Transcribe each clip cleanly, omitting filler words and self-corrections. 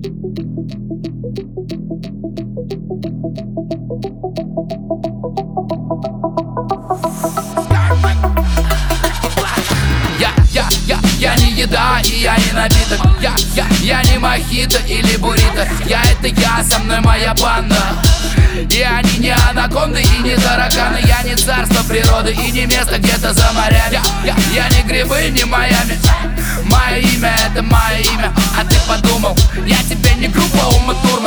Я не еда и я не напиток. Я не мохито или буррито. Это я, со мной моя банда. И они не анаконды и не тараканы. Я не царство природы и не место где-то за морями. Я не грибы, не Майами. Мое имя — это мое имя. А ты подумал, я тебе не группа Ума Турман.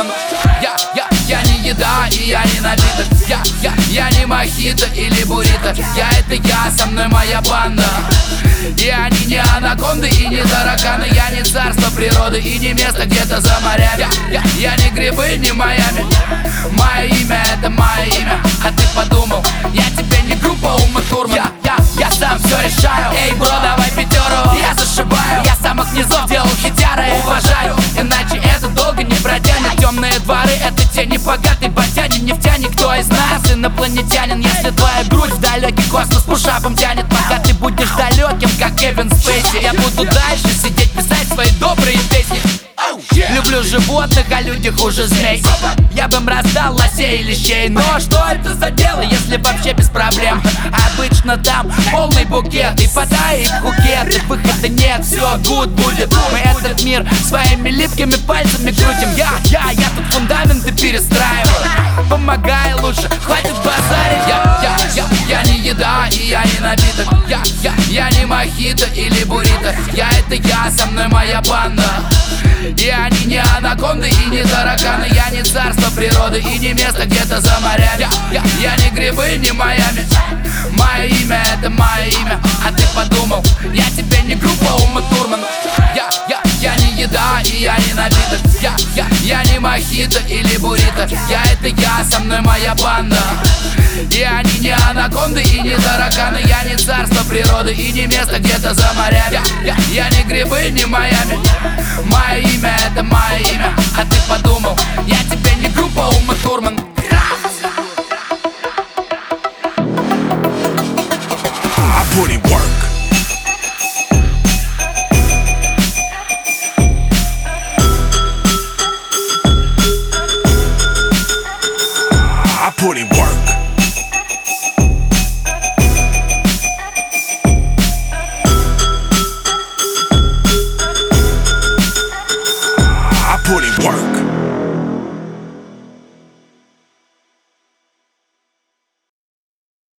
Я не еда и я не напиток. Я не мохито или буррито. Это я, со мной моя банда. И они не анаконды и не тараканы. Я не царство природы и не место где-то за морями. Я не грибы, не Майами. Мое имя — это мое имя. А ты подумал, я тебе не группа Ума Турман. Я сам все решаю. Эй, бро, давай пятеру. Я зашибаю. Я самых низов делал хитяры. Уважаю, иначе это долго не протянет. Темные дворы — это те небогатые ботяне. Нефтяник, кто из нас инопланетянин? Если твоя грудь в далекий космос пушапом тянет, пока ты будешь далеким, как Кевин Спейси, я буду дальше сидеть, писать свои добрые песни. Люблю животных, а люди хуже змей. Я бы им раздал лосей и лещей. Но что это за дело, если вообще без проблем? Обычно там полный букет, и подай их букет, и выхода нет, все гуд будет. Мы этот мир своими липкими пальцами крутим. Я тут фундаменты перестраиваю. Помогай лучше, хватит базарить. Я не еда и я не напиток. Я не мохито или буррито. Это я, со мной моя банда. И они не анаконды и не тараканы. Я не царство природы и не место где-то за морями. Я не грибы, не Майами. Мое имя — это мое имя. А ты подумал, я тебе не группа Ума Турман. Я не еда и я не напиток. Я не мохито или буррито. Это я, со мной моя банда. И они не анаконды и не тараканы. Я не царство природы и не место где-то за морями. Я не грибы, не Майами. Мое имя — это мое имя. А ты подумал, я тебе не группа Ума Турман.